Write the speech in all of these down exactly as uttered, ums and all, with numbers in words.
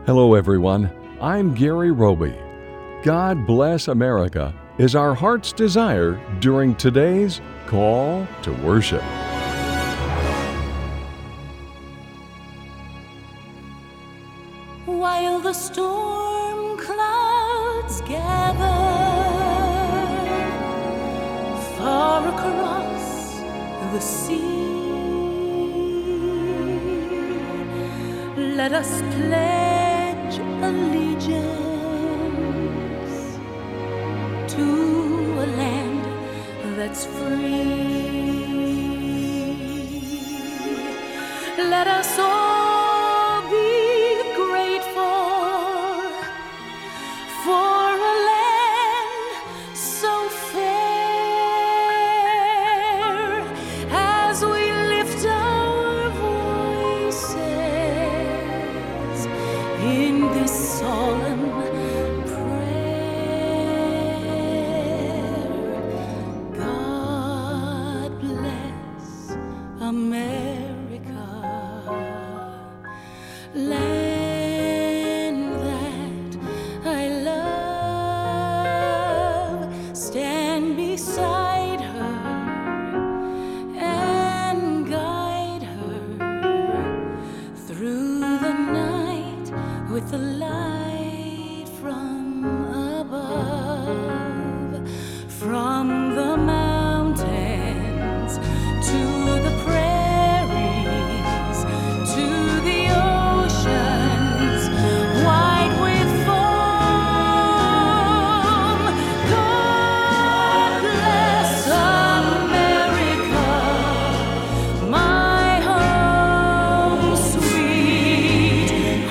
Hello, everyone. I'm Gary Roby. God Bless America is our heart's desire during today's Call to Worship. While the storm clouds gather far across the sea, let us pledge allegiance to a land that's free. Let us all be grateful for a land so fair as we lift our voices in this solemn prayer. God bless America, land that I love. Stand beside her and guide her through the night with the light from above, from the mountains to the prairies, to the oceans wide with foam. God bless America, my home, sweet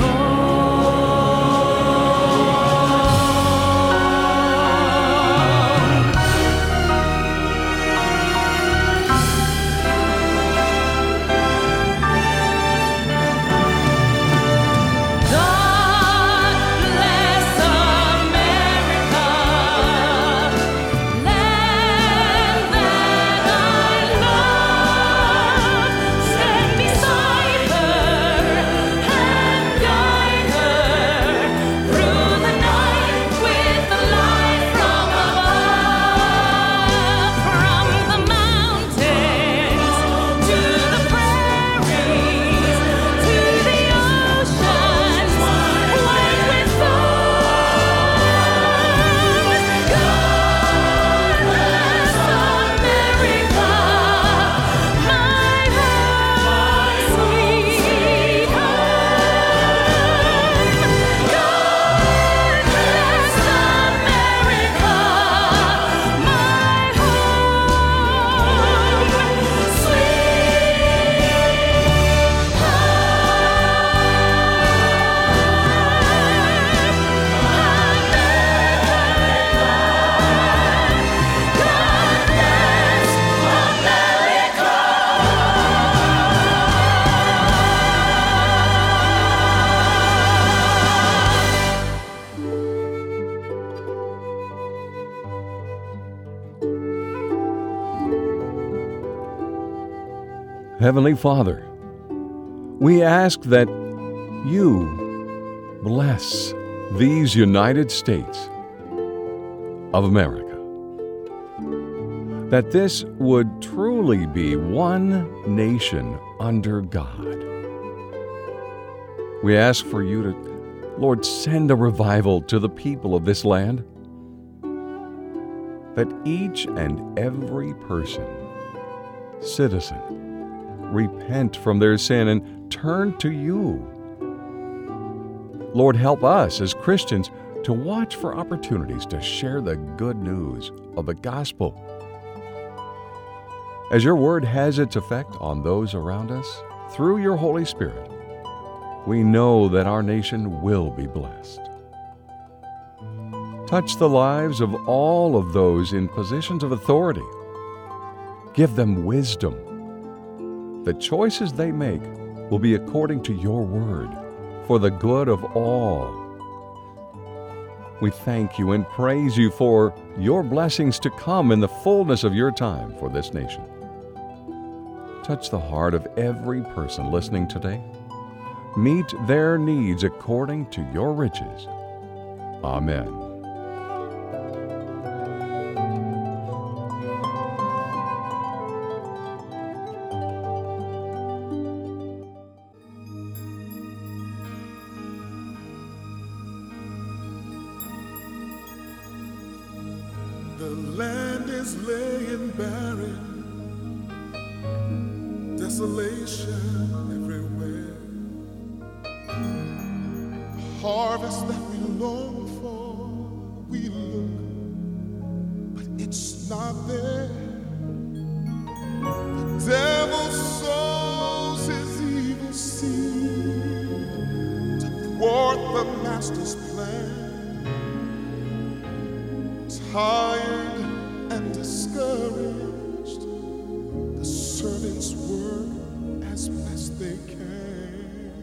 God bless America, land that I love. Stand beside her and guide her through the night with the light from above, from the mountains to the prairies, to the oceans white with foam. God bless America, my home, sweet home. God bless America, my home, Heavenly Father, we ask that you bless these United States of America, that this would truly be one nation under God. We ask for you to, Lord, send a revival to the people of this land, that each and every person, citizen, repent from their sin and turn to you. Lord, help us as Christians to watch for opportunities to share the good news of the gospel. As your word has its effect on those around us, through your Holy Spirit, we know that our nation will be blessed. Touch the lives of all of those in positions of authority. Give them wisdom. The choices they make will be according to your word, for the good of all. We thank you and praise you for your blessings to come in the fullness of your time for this nation. Touch the heart of every person listening today. Meet their needs according to your riches. Amen. The land is laying barren, desolation everywhere. The harvest that we long for, we look, but it's not there. The devil sows his evil seed to thwart the master's plan. Tired and discouraged, the servants work as best they can.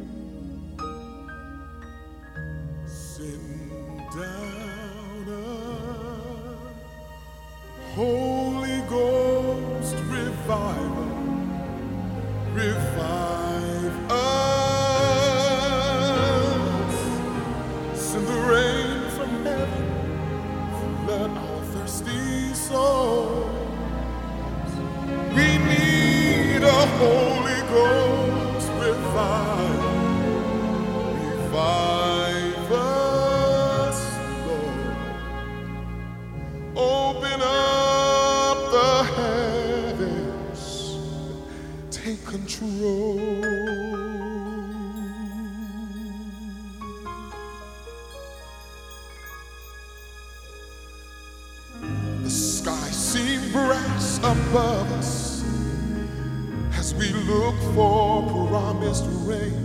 Send down a Holy Ghost revival, revive us. Send the rain from heaven, flood our thirsty souls. We need a Holy Ghost revival. Revive us, Lord. Open up the heavens. Take control. The sky seems brass above us as we look for promised rain.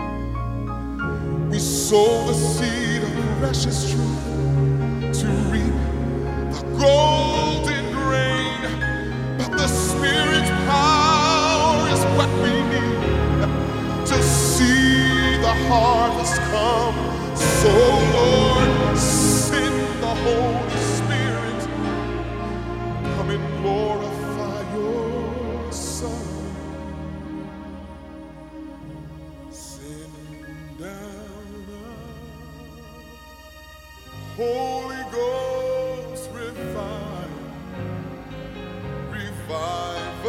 We sow the seed of precious truth to reap the golden grain. But the Spirit's power is what we need to see the harvest come. So Lord, send the Holy Spirit. Come and glorify your Son. Send down a Holy Ghost revive, revive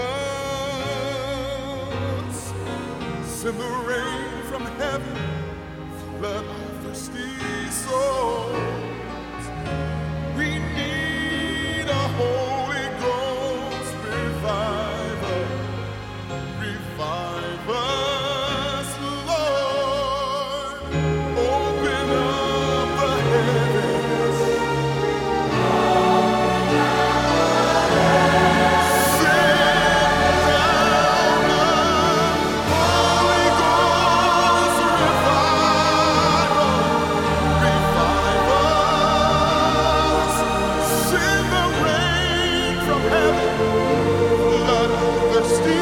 us. Send the rain from heaven, flood our thirsty souls. We need a Holy Ghost revival. Revive us, Lord. Open up the heavens. Send down a Holy Ghost revival. Revive us. Send the rain from heaven, flood our thirsty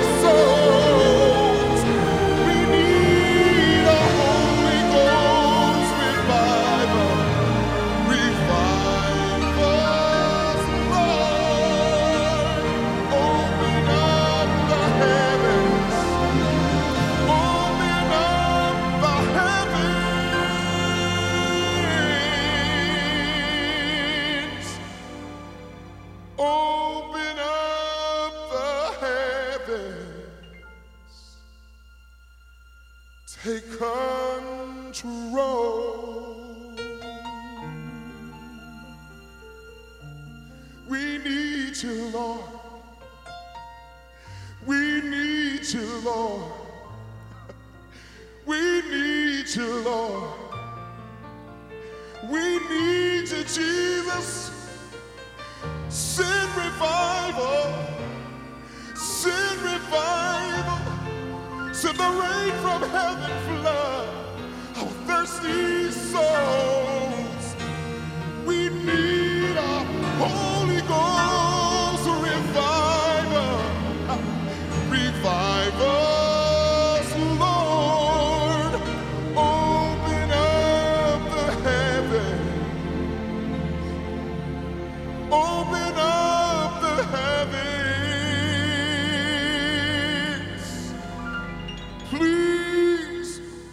souls. We need a Holy Ghost revival. Revive us, Lord. Open up the heavens. Open up the heavens. Open up the heavens. Take control. We need you, Lord. We need you, Lord. We need you, Lord. We need you, Jesus. Send revival. Send revival. Send the rain from heaven, flood our thirsty souls. We need a Holy Ghost revival. Revive us, Lord. Open up the heavens. Open up the heavens. Please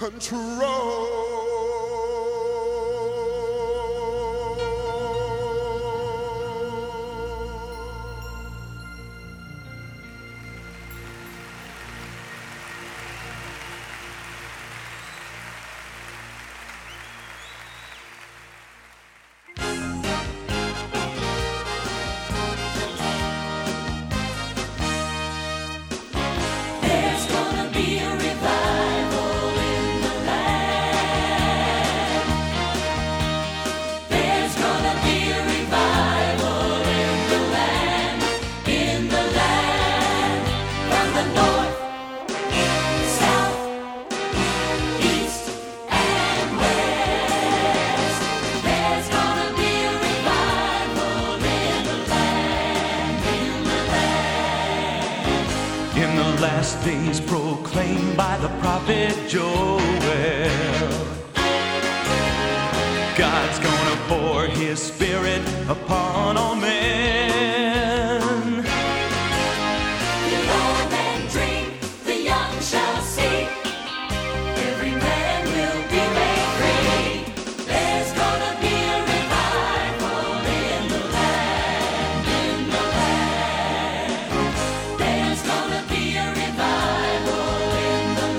control. There's gonna be a revival in the land. There's gonna be a revival in the land, in the land. From the north, south, east, and west. There's gonna be a revival in the land, in the land. In the last days proclaimed by the prophet Joel, God's gonna pour his spirit upon all men. The old men dream, the young shall see. Every man will be made free. There's gonna be a revival in the land, in the land. There's gonna be a revival in the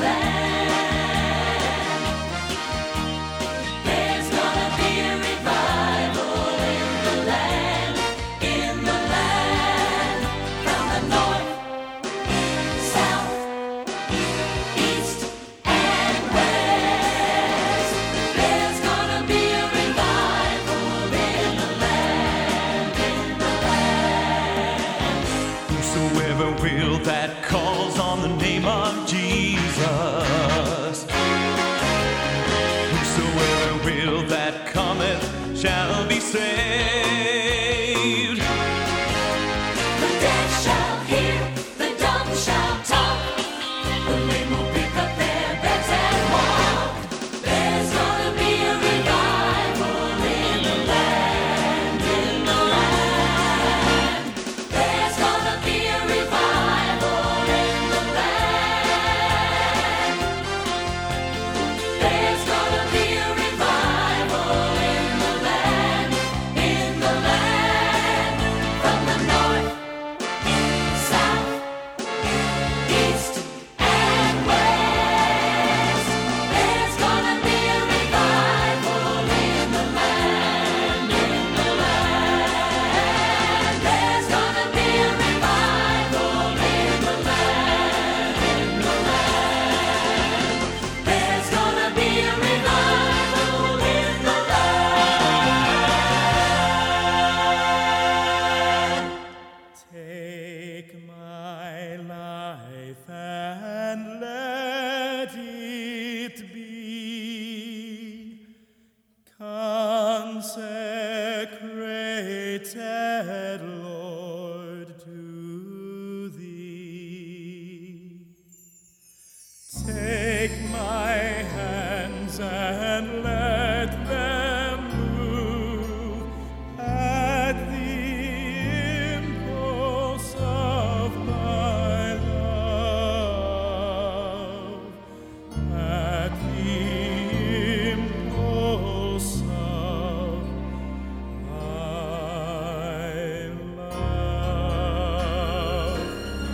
land. There's gonna be a revival in the land, in the land. From the north, south, east, and west. There's gonna be a revival in the land, in the land. Whosoever will that calls on the name of Jesus, whosoever will that cometh shall be saved. The deaf shall hear, the dumb shall talk. The lame will pick up their beds and walk. There's gonna be a revival in the land, in the land. There's gonna be a revival in the land. There's gonna be a revival in the land, in the land. From the north, south, east, and west. There's gonna be a revival in the land, in the land. There's gonna be a revival in the land, in the land. There's gonna be a revival in the land. Take my life and let it be consecrated, Lord, to Thee. Take my hands and let them move at the impulse of thy love, at the impulse of thy love.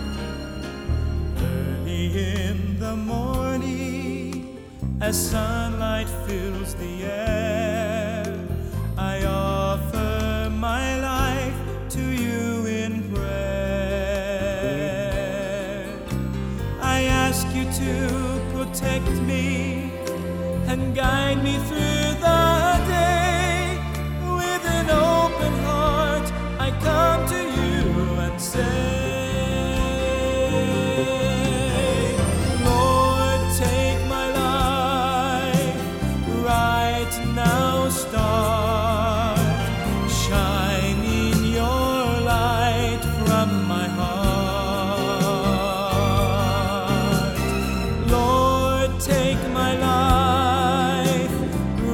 Early in the morning, as sunlight fills the air, I offer my life to you in prayer. I ask you to protect me and guide me through the day. With an open heart, I come to you and say, Lord, take my life right now. Start shining your light from my heart. Lord, take my life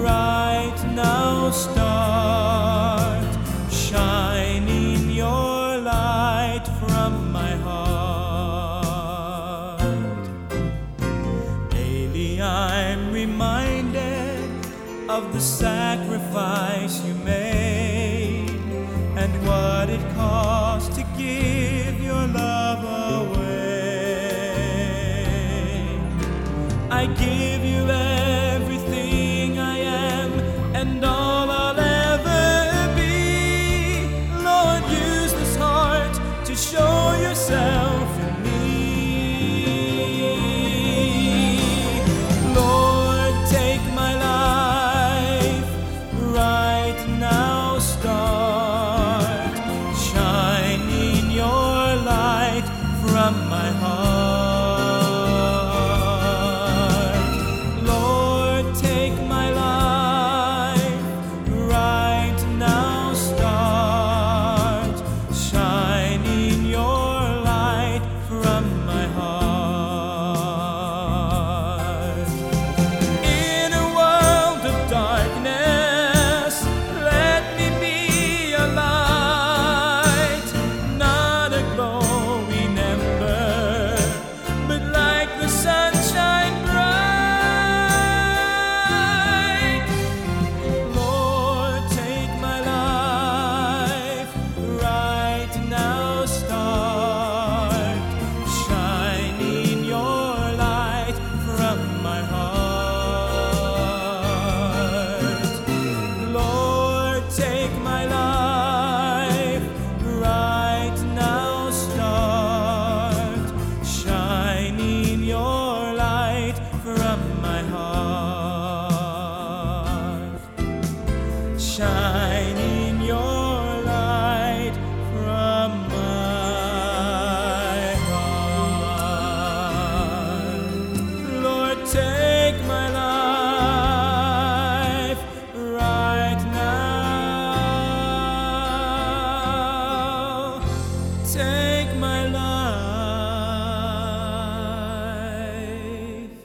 the sacrifice you made and what it cost to give your love away. I give you everything I am and all I'll ever be. Lord, use this heart to show yourself in me. Lord, take my life right now, start shining your light from my heart. Lord, take my life right now, start shining your light from my heart. In a world of darkness, let me be a light, not a glowing ember, but like the sunshine bright. Lord, take my life right now, start shining your light from my heart. Lord, take my life right now, start shining your light from my heart. Shining your light from my heart. Lord, take my life right now. Take my life.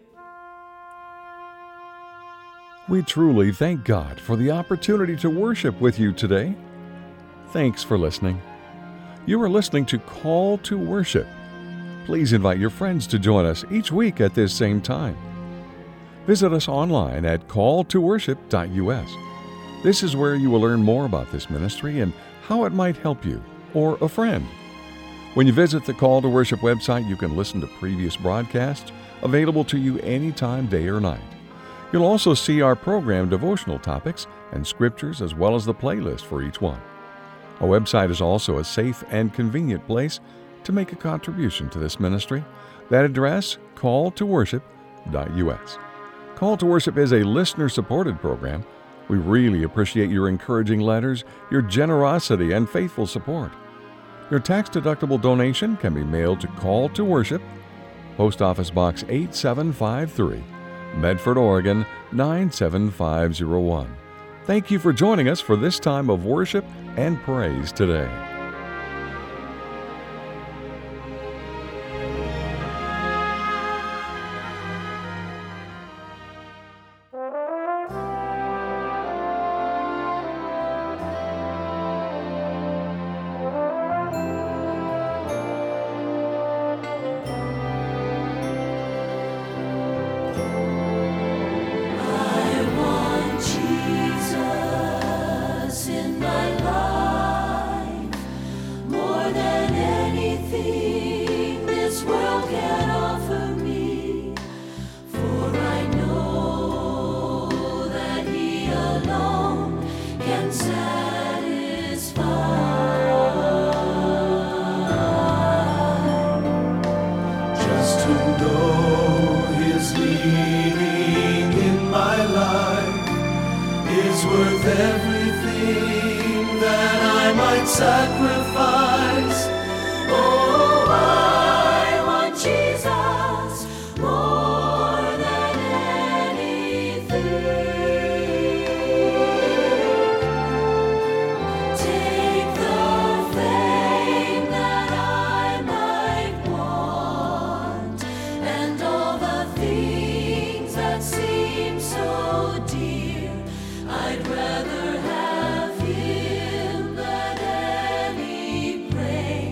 We truly thank God for the opportunity to worship with you today. Thanks for listening. You are listening to Call to Worship. Please invite your friends to join us each week at this same time. Visit us online at call to worship dot U S. This is where you will learn more about this ministry and how it might help you or a friend. When you visit the Call to Worship website, you can listen to previous broadcasts available to you anytime, day or night. You'll also see our program devotional topics and scriptures as well as the playlist for each one. Our website is also a safe and convenient place to make a contribution to this ministry. That address, call to worship dot U S. Call to Worship is a listener-supported program. We really appreciate your encouraging letters, your generosity, and faithful support. Your tax-deductible donation can be mailed to Call to Worship, Post Office Box eight seven five three, Medford, Oregon nine seven five zero one. Thank you for joining us for this time of worship and praise today. I want Jesus in my life more than anything this world can offer me. For I know that He alone can satisfy. Just to know His leading in my life is worth everything that I might sacrifice. Oh, I want Jesus more than anything. Take the fame that I might want, and all the things that seem so dear. I'd rather have Him than any praise.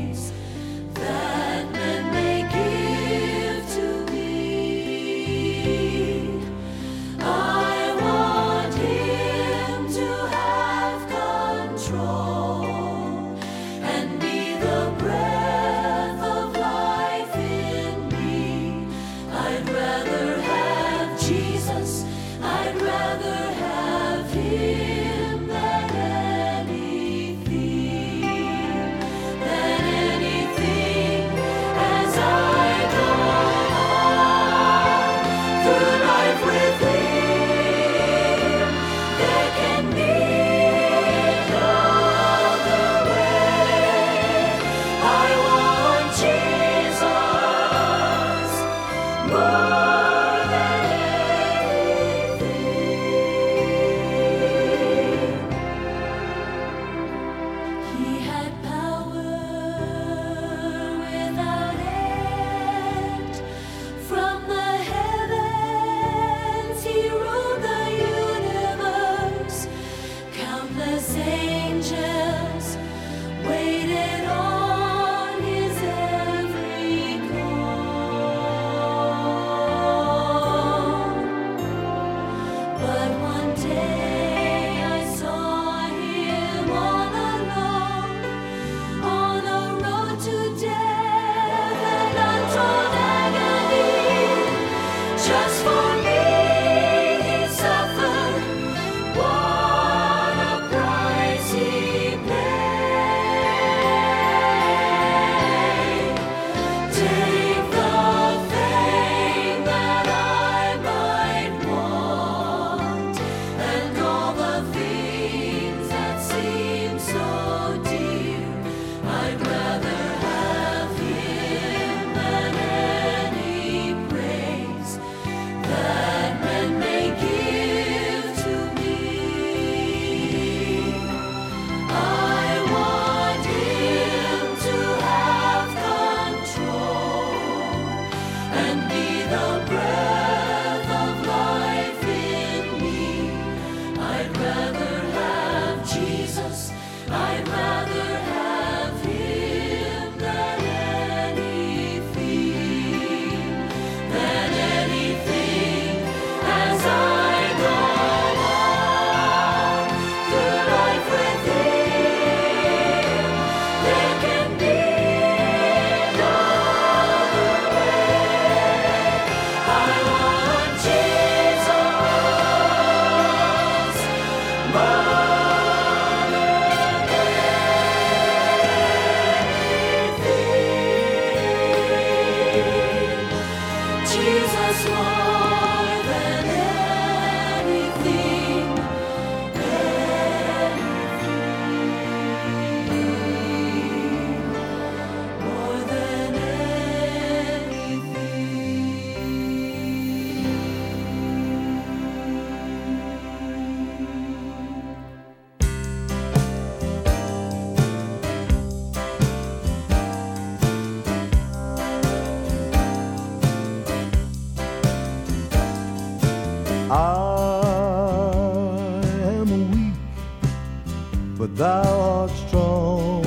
but thou art strong.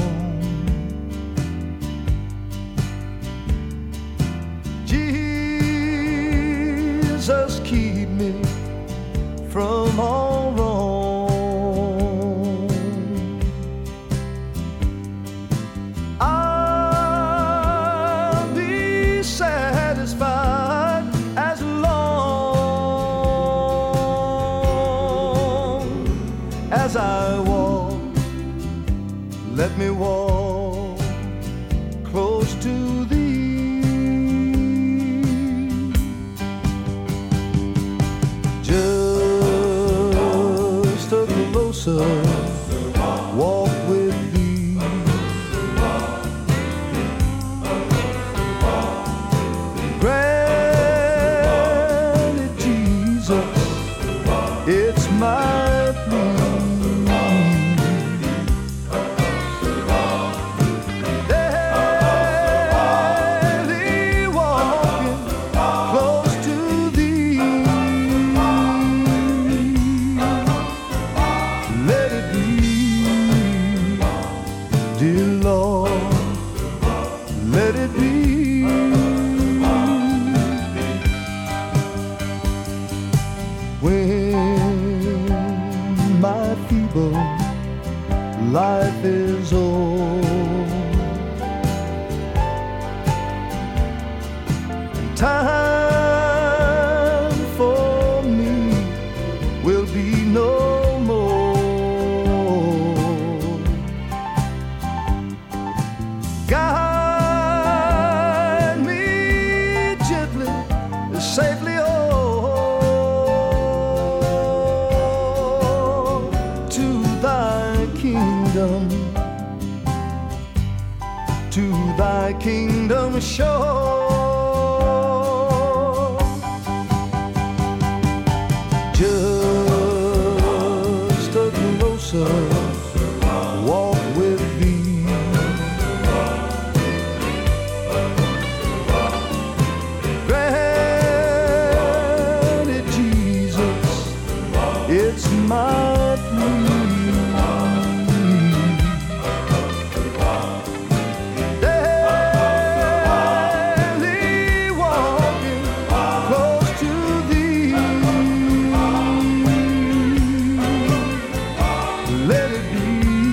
Jesus, keep me from all wrong. I'll be satisfied as long as I walk. Let me walk close to thee. Just a closer walk with thee. Granted, Jesus, it's my plea. Daily walking close to thee. Let it be, dear Lord, let it be. When my feeble life is old, time for me will be no more. Guide me gently, safely home to thy kingdom, to thy kingdom shore. Just a closer walk with thee. Granted, Jesus, it's my plea. Daily walking close to thee. Let it be,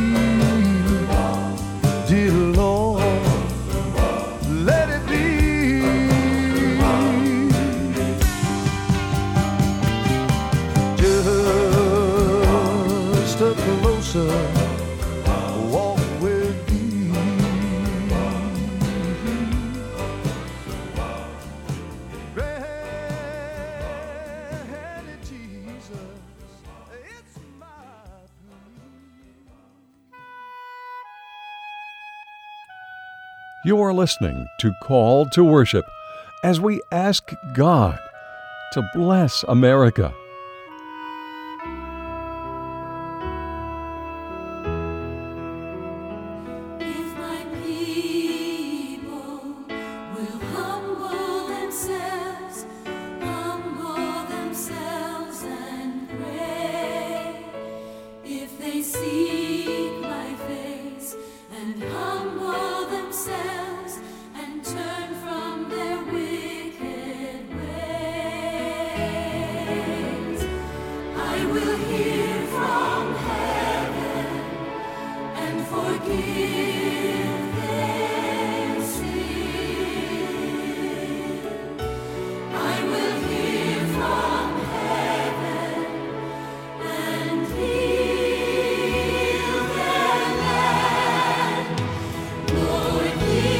dear Lord, let it be. Just a closer walk with thee. Granted, Jesus, it's my plea. You are listening to Call to Worship as we ask God to bless America. If my people will humble themselves, humble themselves and pray, if they seek my face and humble themselves and turn from their wicked ways, I will hear from heaven and forgive their sin. I will hear from heaven and heal their land. Lord, hear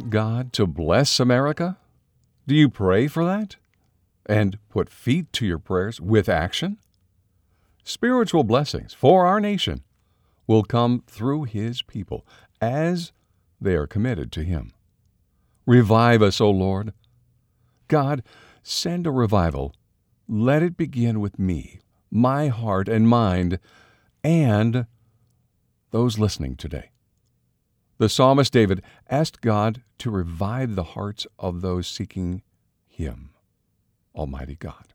God to bless America? Do you pray for that? And put feet to your prayers with action? Spiritual blessings for our nation will come through His people as they are committed to Him. Revive us, O Lord. God, send a revival. Let it begin with me, my heart and mind, and those listening today. The psalmist David asked God to revive the hearts of those seeking Him, Almighty God.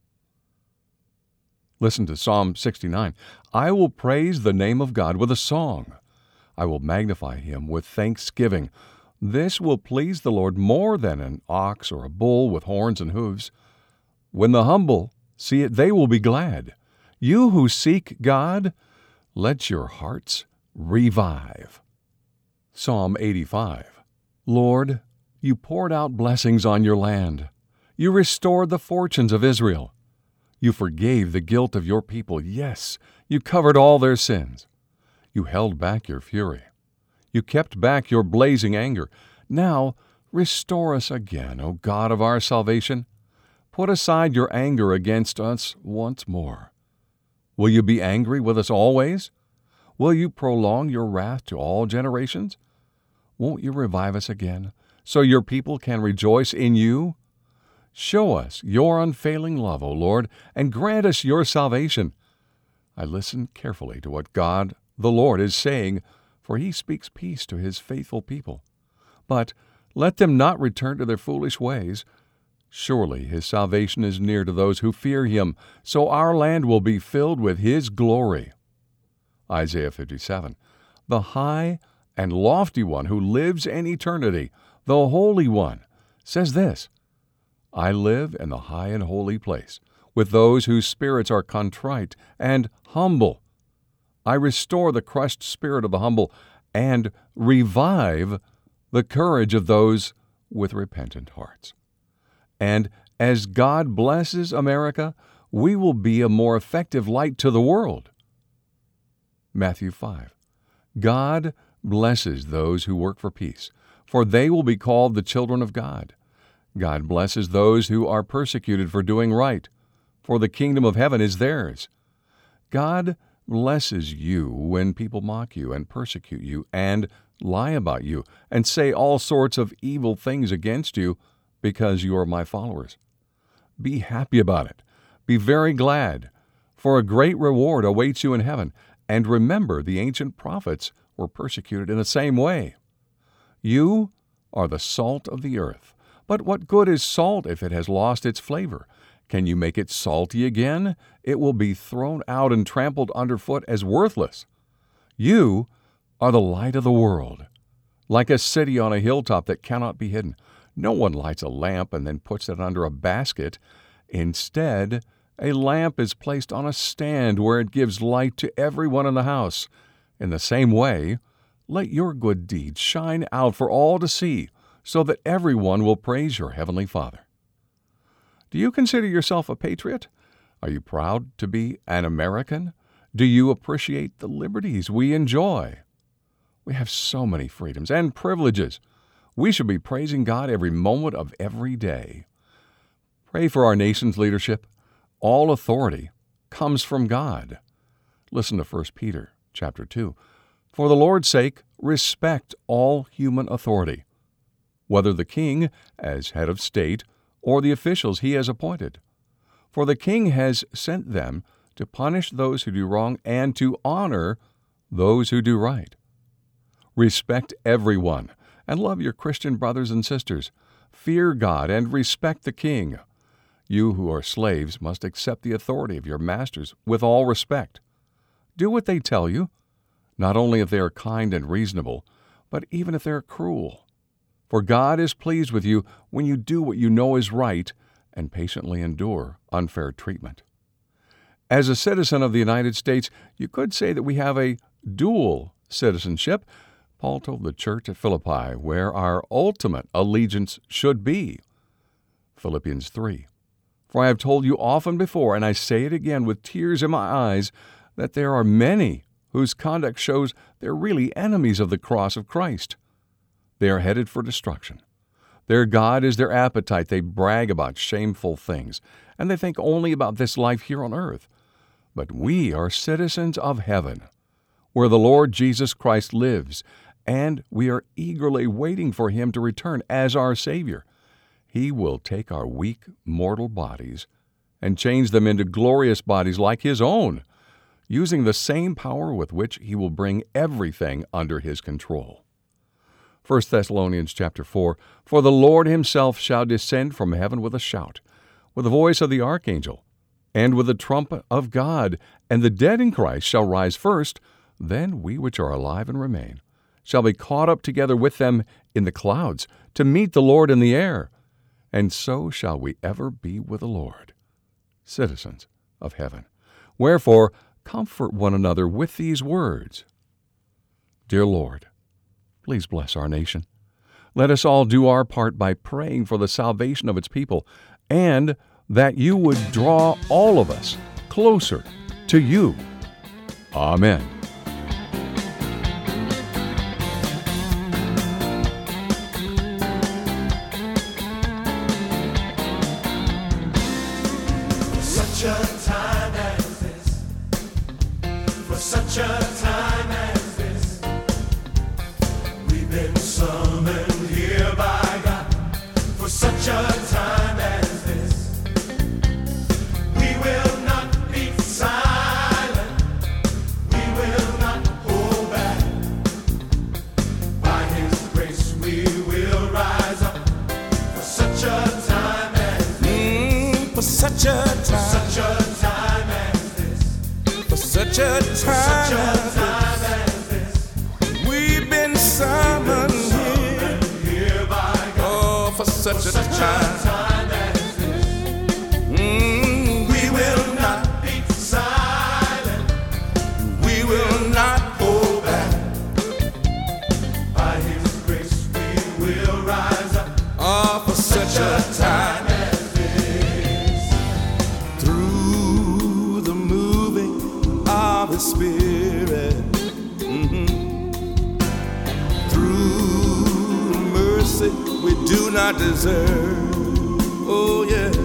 Listen to Psalm sixty-nine. I will praise the name of God with a song. I will magnify Him with thanksgiving. This will please the Lord more than an ox or a bull with horns and hooves. When the humble see it, they will be glad. You who seek God, let your hearts revive. Psalm eighty-five. Lord, you poured out blessings on your land. You restored the fortunes of Israel. You forgave the guilt of your people. Yes, you covered all their sins. You held back your fury. You kept back your blazing anger. Now restore us again, O God of our salvation. Put aside your anger against us once more. Will you be angry with us always? Will you prolong your wrath to all generations? Won't you revive us again, so your people can rejoice in you? Show us your unfailing love, O Lord, and grant us your salvation. I listen carefully to what God, the Lord, is saying, for He speaks peace to His faithful people. But let them not return to their foolish ways. Surely His salvation is near to those who fear Him, so our land will be filled with His glory. Isaiah fifty-seven. The high and lofty one who lives in eternity, the Holy One, says this, I live in the high and holy place, with those whose spirits are contrite and humble. I restore the crushed spirit of the humble and revive the courage of those with repentant hearts. And as God blesses America, we will be a more effective light to the world. Matthew five. God blesses those who work for peace, for they will be called the children of God. God blesses those who are persecuted for doing right, for the kingdom of heaven is theirs. God blesses you when people mock you and persecute you and lie about you and say all sorts of evil things against you because you are my followers. Be happy about it. Be very glad, for a great reward awaits you in heaven. And remember, the ancient prophets were persecuted in the same way. You are the salt of the earth. But what good is salt if it has lost its flavor? Can you make it salty again? It will be thrown out and trampled underfoot as worthless. You are the light of the world, like a city on a hilltop that cannot be hidden. No one lights a lamp and then puts it under a basket. Instead, a lamp is placed on a stand where it gives light to everyone in the house. In the same way, let your good deeds shine out for all to see, so that everyone will praise your Heavenly Father. Do you consider yourself a patriot? Are you proud to be an American? Do you appreciate the liberties we enjoy? We have so many freedoms and privileges. We should be praising God every moment of every day. Pray for our nation's leadership. All authority comes from God. Listen to First Peter chapter two. For the Lord's sake, respect all human authority, whether the king as head of state or the officials he has appointed. For the king has sent them to punish those who do wrong and to honor those who do right. Respect everyone and love your Christian brothers and sisters. Fear God and respect the king. You who are slaves must accept the authority of your masters with all respect. Do what they tell you, not only if they are kind and reasonable, but even if they are cruel. For God is pleased with you when you do what you know is right and patiently endure unfair treatment. As a citizen of the United States, you could say that we have a dual citizenship. Paul told the church at Philippi where our ultimate allegiance should be. Philippians three. For I have told you often before, and I say it again with tears in my eyes, that there are many whose conduct shows they're really enemies of the cross of Christ. They are headed for destruction. Their God is their appetite. They brag about shameful things, and they think only about this life here on earth. But we are citizens of heaven, where the Lord Jesus Christ lives, and we are eagerly waiting for Him to return as our Savior. He will take our weak, mortal bodies and change them into glorious bodies like His own, using the same power with which He will bring everything under His control. First Thessalonians chapter four, For the Lord Himself shall descend from heaven with a shout, with the voice of the archangel, and with the trumpet of God, and the dead in Christ shall rise first. Then we which are alive and remain shall be caught up together with them in the clouds to meet the Lord in the air, and so shall we ever be with the Lord. Citizens of heaven, wherefore comfort one another with these words. Dear Lord, please bless our nation. Let us all do our part by praying for the salvation of its people, and that you would draw all of us closer to you. Amen. Such a time as this, for such a time as this, we've been summoned here by God. For such a time as this, we will not be silent, we will not hold back. By His grace we will rise up. For such a time as this, For such a time, such a time as this, for such a such time, a time as this, we've been summoned here. summoned here by God. Oh, for such a Such a time, time as this, mm, we will not be silent, we will not hold back. By His grace we will rise up. Oh, for such a time, as this, through the moving of His Spirit, mhm, through mercy we do not deserve. Oh, yes.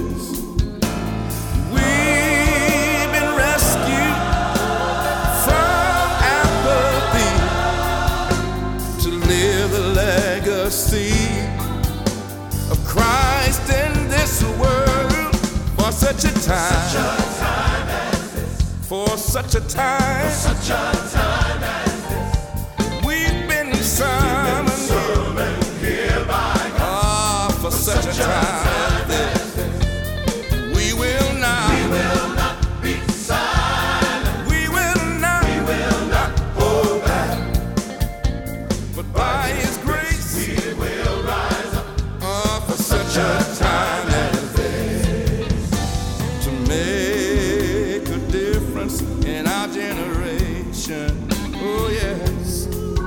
We've been rescued from apathy to live the legacy of Christ in this world. For such a time, such a time as this, for such a time, such a time as this, we've been summoned here. summoned here by God. Ah, for such a time as this, we will not, We will not be silent, we will not, we will not hold back. but by His grace, We will rise up. ah, for such a time as this, to make a difference in our generation. Oh, yes.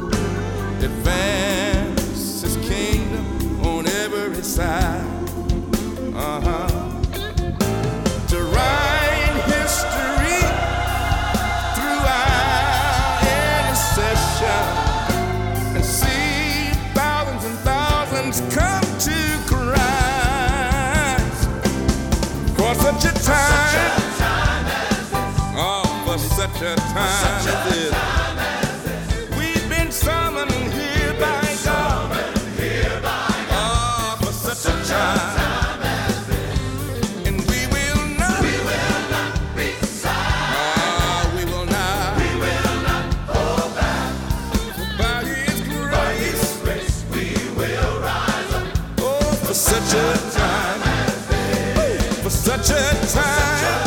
Advance His kingdom on every side. Uh-huh. To write history through our intercession and see thousands and thousands come to Christ. For such a time, oh, for such a time as this, we've been summoned here by God. Oh, for such a time, and we will not, Be silent, oh, we will not, we will not hold back. by His By His grace. grace we will rise up. Oh, for such a time, for such a time,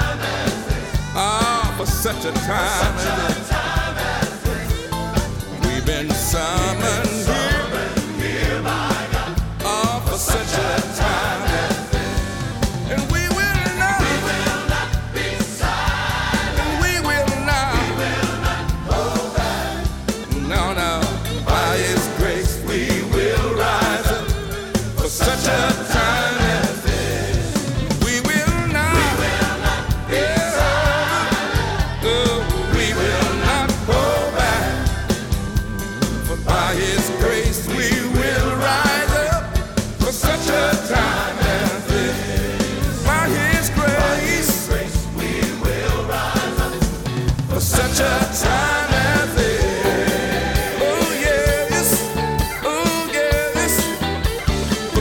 ah, for such a time as this, we've been summoned here, ah, for such a time as this, and we will not, Be silent, and we will not, hold back. no, no, by His grace we will rise up, for such a time as this, we will not, yeah, oh, we will not hold back, for by His grace we will rise up,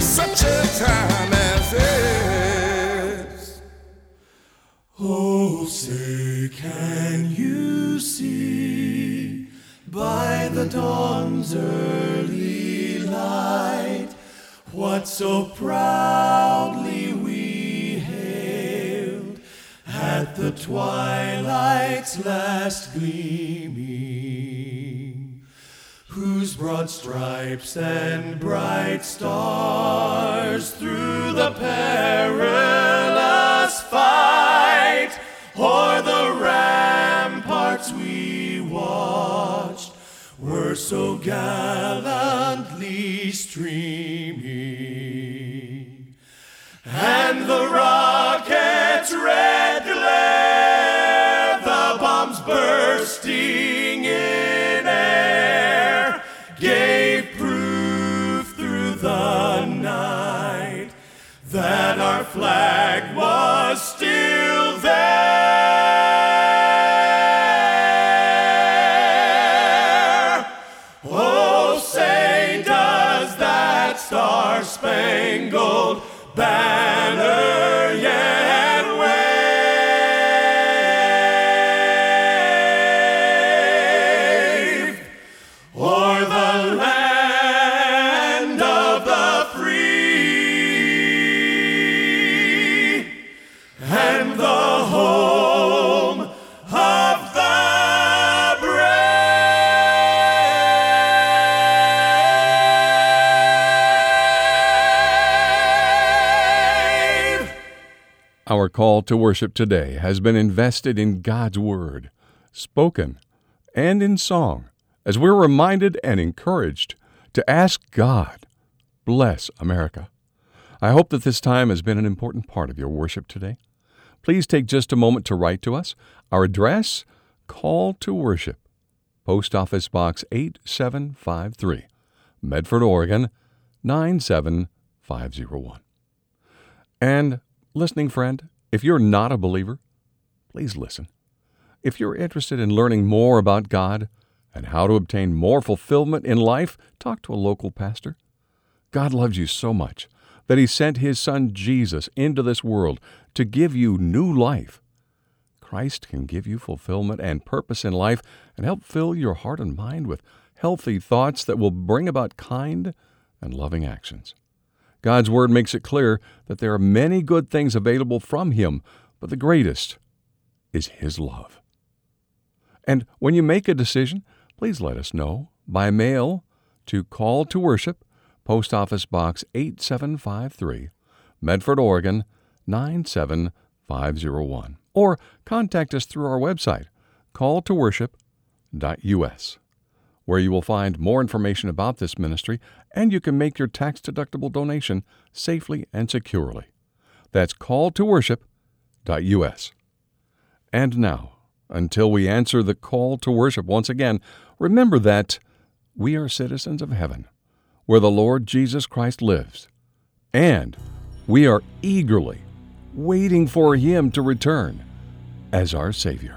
such a time as this. Oh, say, can you see by the dawn's early light what so proudly we hailed at the twilight's last gleaming, whose broad stripes and bright stars through the perilous fight o'er the ramparts we watched were so gallantly streaming, and the rocket's red glare, the bombs bursting in air, gave proof through the night that our flag was still there. Oh, say, does that star-spangled banner yet wave o'er the land of the free and the home of the brave? Our call to worship today has been invested in God's Word, spoken and in song, as we're reminded and encouraged to ask God, bless America. I hope that this time has been an important part of your worship today. Please take just a moment to write to us. Our address, Call to Worship, Post Office Box eight seven five three, Medford, Oregon, nine seven five zero one. And, listening friend, if you're not a believer, please listen. If you're interested in learning more about God and how to obtain more fulfillment in life, talk to a local pastor. God loves you so much that He sent His Son Jesus into this world to give you new life. Christ can give you fulfillment and purpose in life and help fill your heart and mind with healthy thoughts that will bring about kind and loving actions. God's Word makes it clear that there are many good things available from Him, but the greatest is His love. And when you make a decision, please let us know by mail to Call to Worship, Post Office Box eight seven five three, Medford, Oregon, nine seven five zero one. Or contact us through our website, call to worship dot U S, where you will find more information about this ministry, and you can make your tax-deductible donation safely and securely. That's call to worship dot U S. And now, until we answer the call to worship once again, remember that we are citizens of heaven, where the Lord Jesus Christ lives, and we are eagerly waiting for Him to return as our Savior.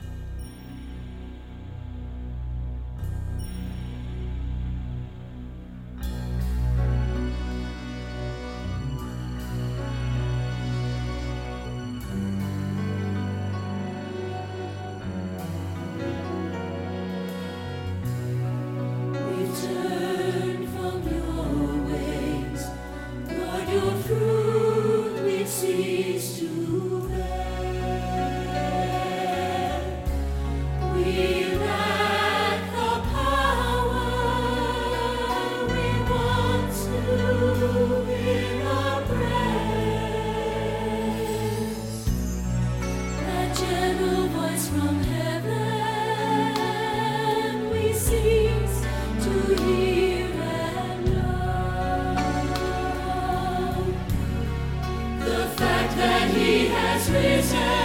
Return from your ways, Lord, your fruit we cease to bear. We lack the power we once knew in our prayers. That gentle voice from heaven we cease to hear and love. The fact that He has risen